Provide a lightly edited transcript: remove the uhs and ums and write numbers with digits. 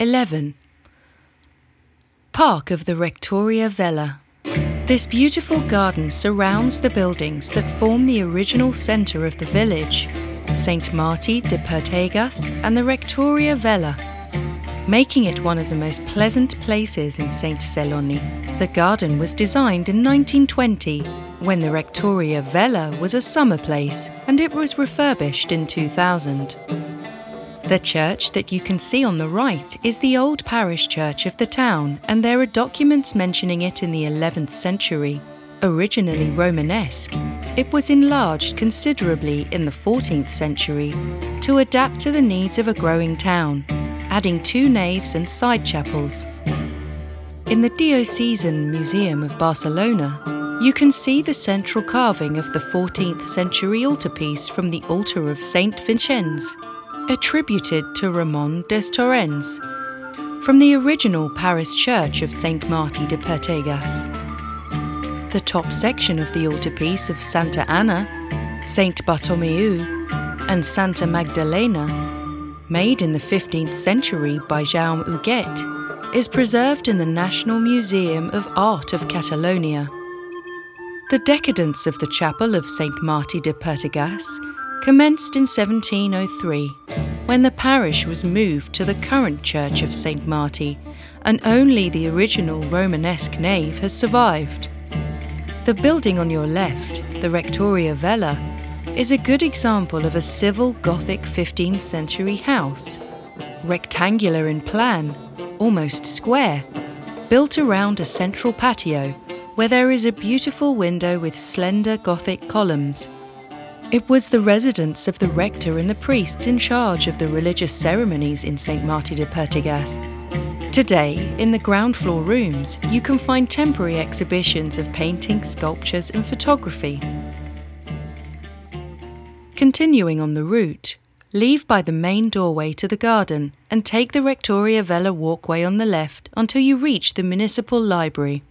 11. Park of the Rectoria Vella. This beautiful garden surrounds the buildings that form the original centre of the village, St. Marti de Pertegas and the Rectoria Vella, making it one of the most pleasant places in St. Celoni. The garden was designed in 1920, when the Rectoria Vella was a summer place, and it was refurbished in 2000. The church that you can see on the right is the old parish church of the town, and there are documents mentioning it in the 11th century. Originally Romanesque, it was enlarged considerably in the 14th century to adapt to the needs of a growing town, adding 2 naves and side chapels. In the Diocesan Museum of Barcelona, you can see the central carving of the 14th century altarpiece from the altar of Saint Vincenz, attributed to Ramon des Torrents, from the original Paris church of Saint Marti de Pertegas. The top section of the altarpiece of Santa Anna, Saint Bartomeu, and Santa Magdalena, made in the 15th century by Jaume Huguet, is preserved in the National Museum of Art of Catalonia. The decadence of the chapel of Saint Marti de Pertegas commenced in 1703, when the parish was moved to the current church of Saint Marti, and only the original Romanesque nave has survived. The building on your left, the Rectoria Vella, is a good example of a civil Gothic 15th century house, rectangular in plan, almost square, built around a central patio where there is a beautiful window with slender Gothic columns. It was the residence of the rector and the priests in charge of the religious ceremonies in St. Marti de Pertegas. Today, in the ground floor rooms, you can find temporary exhibitions of painting, sculptures and photography. Continuing on the route, leave by the main doorway to the garden and take the Rectoria Vella walkway on the left until you reach the municipal library.